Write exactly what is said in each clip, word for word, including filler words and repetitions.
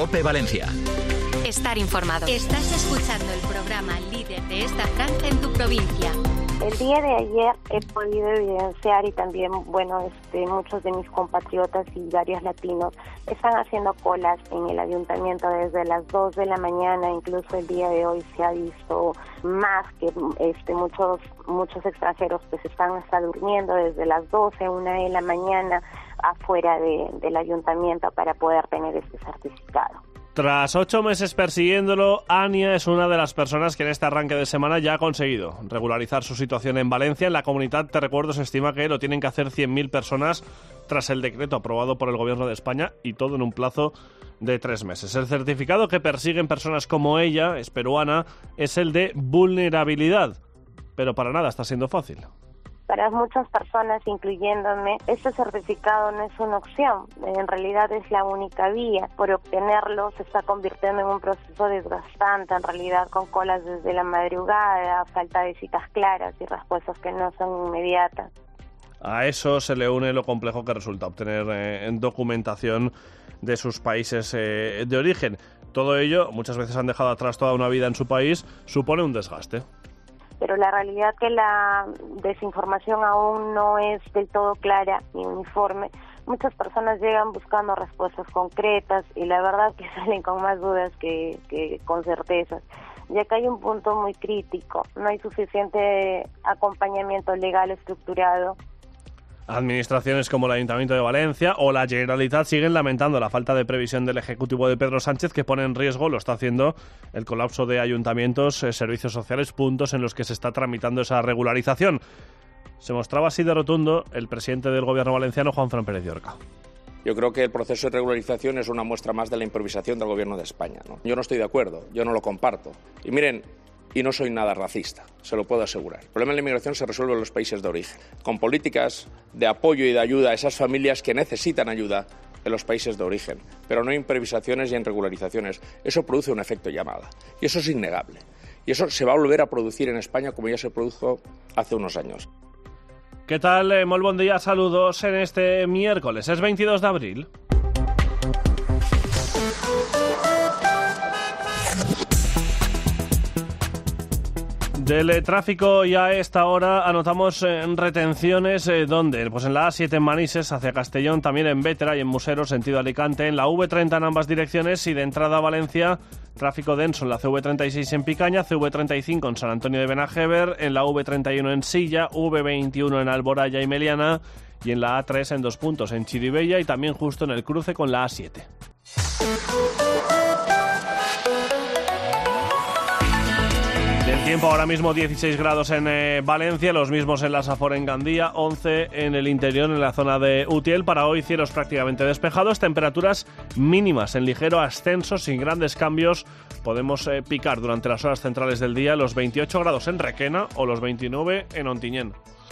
COPE Valencia. Estar informado. Estás escuchando el programa líder de esta franja en tu provincia. El día de ayer he podido evidenciar y también, bueno, este, muchos de mis compatriotas y varios latinos están haciendo colas en el ayuntamiento desde las dos de la mañana, incluso el día de hoy se ha visto más que este, muchos muchos extranjeros pues están hasta durmiendo desde las doce, una de la mañana afuera de, del ayuntamiento para poder tener este certificado. Tras ocho meses persiguiéndolo, Ania es una de las personas que en este arranque de semana ya ha conseguido regularizar su situación en Valencia. En la comunidad, te recuerdo, se estima que lo tienen que hacer cien mil personas tras el decreto aprobado por el Gobierno de España y todo en un plazo de tres meses. El certificado que persiguen personas como ella, es peruana, es el de vulnerabilidad, pero para nada está siendo fácil. Para muchas personas, incluyéndome, este certificado no es una opción, en realidad es la única vía. Por obtenerlo se está convirtiendo en un proceso desgastante, en realidad con colas desde la madrugada, falta de citas claras y respuestas que no son inmediatas. A eso se le une lo complejo que resulta obtener eh, documentación de sus países eh, de origen. Todo ello, muchas veces han dejado atrás toda una vida en su país, supone un desgaste. Pero la realidad que la desinformación aún no es del todo clara ni uniforme. Muchas personas llegan buscando respuestas concretas y la verdad que salen con más dudas que, que con certezas. Ya que hay un punto muy crítico, no hay suficiente acompañamiento legal estructurado. Administraciones como el Ayuntamiento de Valencia o la Generalitat siguen lamentando la falta de previsión del Ejecutivo de Pedro Sánchez, que pone en riesgo, lo está haciendo, el colapso de ayuntamientos, eh, servicios sociales, puntos en los que se está tramitando esa regularización. Se mostraba así de rotundo el presidente del Gobierno valenciano, Juanfran Pérez de Orca. Yo creo que el proceso de regularización es una muestra más de la improvisación del Gobierno de España, ¿no? Yo no estoy de acuerdo, yo no lo comparto. Y miren, y no soy nada racista, se lo puedo asegurar. El problema de la inmigración se resuelve en los países de origen, con políticas de apoyo y de ayuda a esas familias que necesitan ayuda en los países de origen, pero no improvisaciones y en regularizaciones. Eso produce un efecto llamada, y eso es innegable. Y eso se va a volver a producir en España como ya se produjo hace unos años. ¿Qué tal? Eh, muy buen día, saludos en este miércoles, es veintidós de abril. Del tráfico ya a esta hora anotamos eh, retenciones, eh, ¿dónde? Pues en la A siete en Manises hacia Castellón, también en Bétera y en Museros, sentido Alicante, en la V treinta en ambas direcciones y de entrada a Valencia, tráfico denso en la C V treinta y seis en Picaña, C V treinta y cinco en San Antonio de Benajever, en la V treinta y uno en Silla, V veintiuno en Alboraya y Meliana y en la A tres en dos puntos en Chirivella y también justo en el cruce con la A siete. Del tiempo, ahora mismo dieciséis grados en eh, Valencia, los mismos en la Safor en Gandía, once en el interior en la zona de Utiel. Para hoy cielos prácticamente despejados, temperaturas mínimas en ligero ascenso, sin grandes cambios. Podemos eh, picar durante las horas centrales del día los veintiocho grados en Requena o los veintinueve en Ontinyent.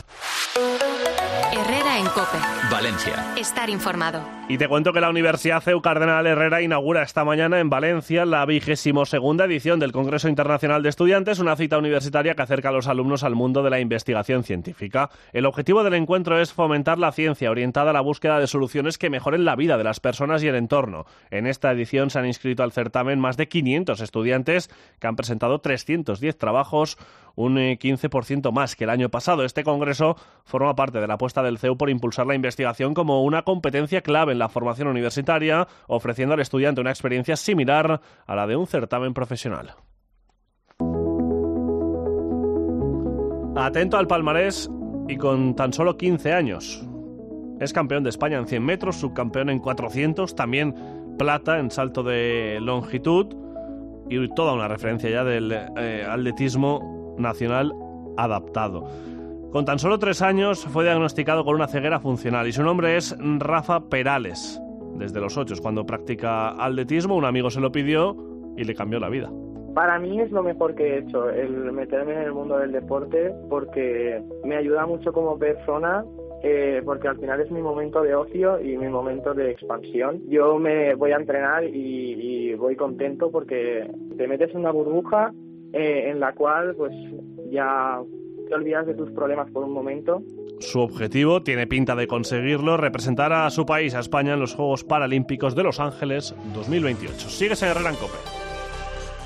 Herrera en COPE. Valencia. Estar informado. Y te cuento que la Universidad C E U Cardenal Herrera inaugura esta mañana en Valencia la vigésimo segunda edición del Congreso Internacional de Estudiantes, una cita universitaria que acerca a los alumnos al mundo de la investigación científica. El objetivo del encuentro es fomentar la ciencia orientada a la búsqueda de soluciones que mejoren la vida de las personas y el entorno. En esta edición se han inscrito al certamen más de quinientos estudiantes que han presentado trescientos diez trabajos, un quince por ciento más que el año pasado. Este congreso forma parte de la apuesta del C E U por impulsar la investigación como una competencia clave en la formación universitaria, ofreciendo al estudiante una experiencia similar a la de un certamen profesional. Atento al palmarés y con tan solo quince años. Es campeón de España en cien metros, subcampeón en cuatrocientos, también plata en salto de longitud y toda una referencia ya del eh, atletismo nacional adaptado. Con tan solo tres años fue diagnosticado con una ceguera funcional y su nombre es Rafa Perales. Desde los ocho, cuando practica atletismo, un amigo se lo pidió y le cambió la vida. Para mí es lo mejor que he hecho, el meterme en el mundo del deporte, porque me ayuda mucho como persona, eh, porque al final es mi momento de ocio y mi momento de expansión. Yo me voy a entrenar y, y voy contento porque te metes en una burbuja eh, en la cual pues ya te olvidas de tus problemas por un momento. Su objetivo, tiene pinta de conseguirlo, representar a su país, a España, en los Juegos Paralímpicos de Los Ángeles dos mil veintiocho. Sigues en Herrera en COPE.